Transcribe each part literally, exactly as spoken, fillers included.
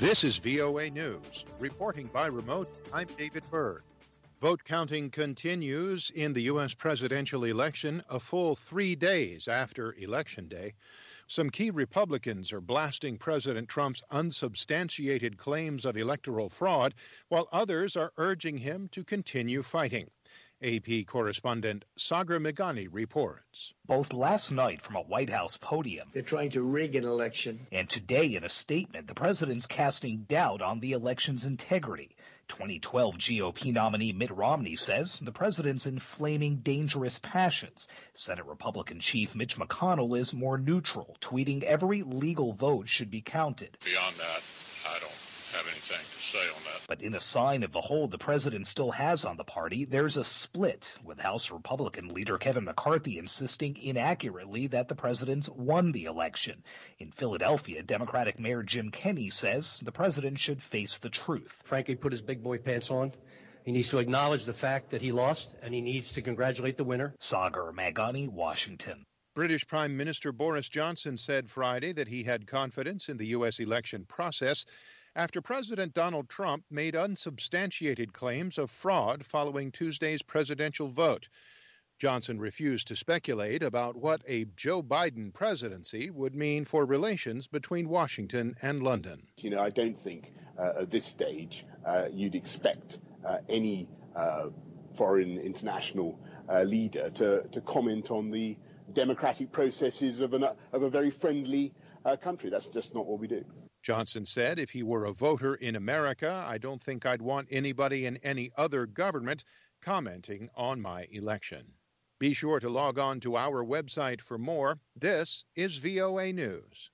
This is V O A News. Reporting by remote, I'm David Byrd. Vote counting continues in the U S presidential election a full three days after Election Day. Some key Republicans are blasting President Trump's unsubstantiated claims of electoral fraud, while others are urging him to continue fighting. A P correspondent Sagar Meghani reports. Both last night from a White House podium. They're trying to rig an election. And today in a statement, the president's casting doubt on the election's integrity. twenty twelve G O P nominee Mitt Romney says the president's inflaming dangerous passions. Senate Republican Chief Mitch McConnell is more neutral, tweeting every legal vote should be counted. Beyond that, I don't have anything to say on that. But in a sign of the hold the president still has on the party, there's a split, with House Republican leader Kevin McCarthy insisting inaccurately that the president's won the election. In Philadelphia, Democratic Mayor Jim Kenney says the president should face the truth. Frankly, put his big boy pants on. He needs to acknowledge the fact that he lost, and he needs to congratulate the winner. Sagar Meghani, Washington. British Prime Minister Boris Johnson said Friday that he had confidence in the U S election process after President Donald Trump made unsubstantiated claims of fraud following Tuesday's presidential vote. Johnson refused to speculate about what a Joe Biden presidency would mean for relations between Washington and London. You know, I don't think uh, at this stage uh, you'd expect uh, any uh, foreign international uh, leader to, to comment on the democratic processes of, an, of a very friendly uh, country. That's just not what we do. Johnson said, if he were a voter in America, I don't think I'd want anybody in any other government commenting on my election. Be sure to log on to our website for more. This is V O A News.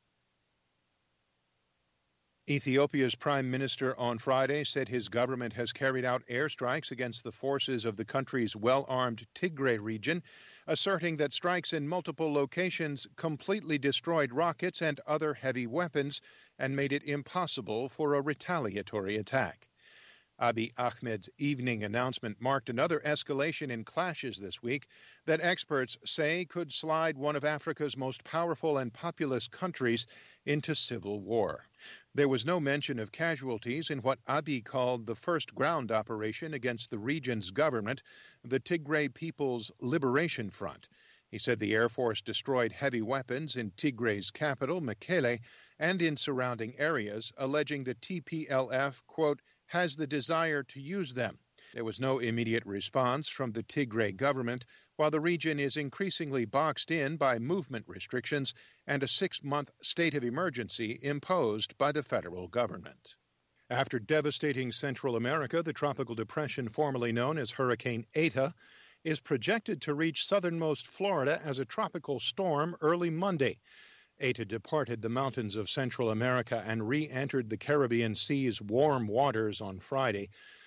Ethiopia's prime minister on Friday said his government has carried out airstrikes against the forces of the country's well-armed Tigray region, asserting that strikes in multiple locations completely destroyed rockets and other heavy weapons and made it impossible for a retaliatory attack. Abiy Ahmed's evening announcement marked another escalation in clashes this week that experts say could slide one of Africa's most powerful and populous countries into civil war. There was no mention of casualties in what Abiy called the first ground operation against the region's government, the Tigray People's Liberation Front. He said the Air Force destroyed heavy weapons in Tigray's capital, Mekele, and in surrounding areas, alleging the T P L F, quote, has the desire to use them. There was no immediate response from the Tigray government, while the region is increasingly boxed in by movement restrictions and a six-month state of emergency imposed by the federal government. After devastating Central America, the tropical depression formerly known as Hurricane Eta is projected to reach southernmost Florida as a tropical storm early Monday. Eta departed the mountains of Central America and re-entered the Caribbean Sea's warm waters on Friday.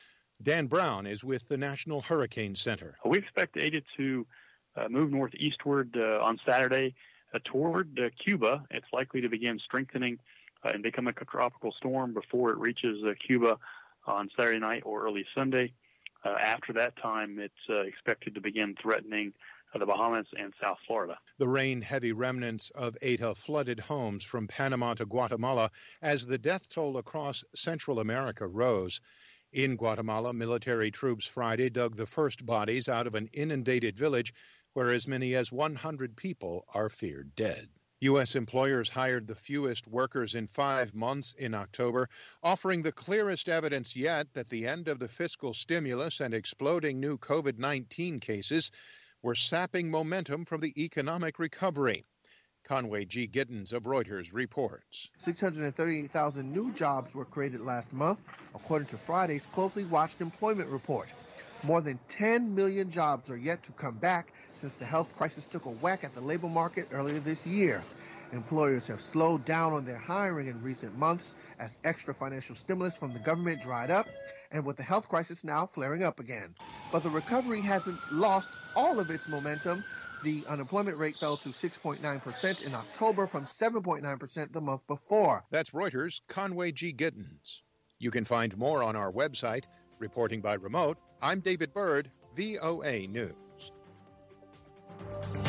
Dan Brown is with the National Hurricane Center. We expect Eta to uh, move northeastward uh, on Saturday uh, toward uh, Cuba. It's likely to begin strengthening uh, and become a tropical storm before it reaches uh, Cuba on Saturday night or early Sunday. Uh, after that time, it's uh, expected to begin threatening the Bahamas and South Florida. The rain-heavy remnants of Eta flooded homes from Panama to Guatemala as the death toll across Central America rose. In Guatemala, military troops Friday dug the first bodies out of an inundated village where as many as one hundred people are feared dead. U S employers hired the fewest workers in five months in October, offering the clearest evidence yet that the end of the fiscal stimulus and exploding new COVID nineteen cases were sapping momentum from the economic recovery. Conway G. Gittins of Reuters reports. six hundred thirty-eight thousand new jobs were created last month, according to Friday's closely watched employment report. More than ten million jobs are yet to come back since the health crisis took a whack at the labor market earlier this year. Employers have slowed down on their hiring in recent months as extra financial stimulus from the government dried up and with the health crisis now flaring up again. But the recovery hasn't lost all of its momentum. The unemployment rate fell to six point nine percent in October from seven point nine percent the month before. That's Reuters' Conway G. Gittins. You can find more on our website. Reporting by remote, I'm David Byrd, V O A News.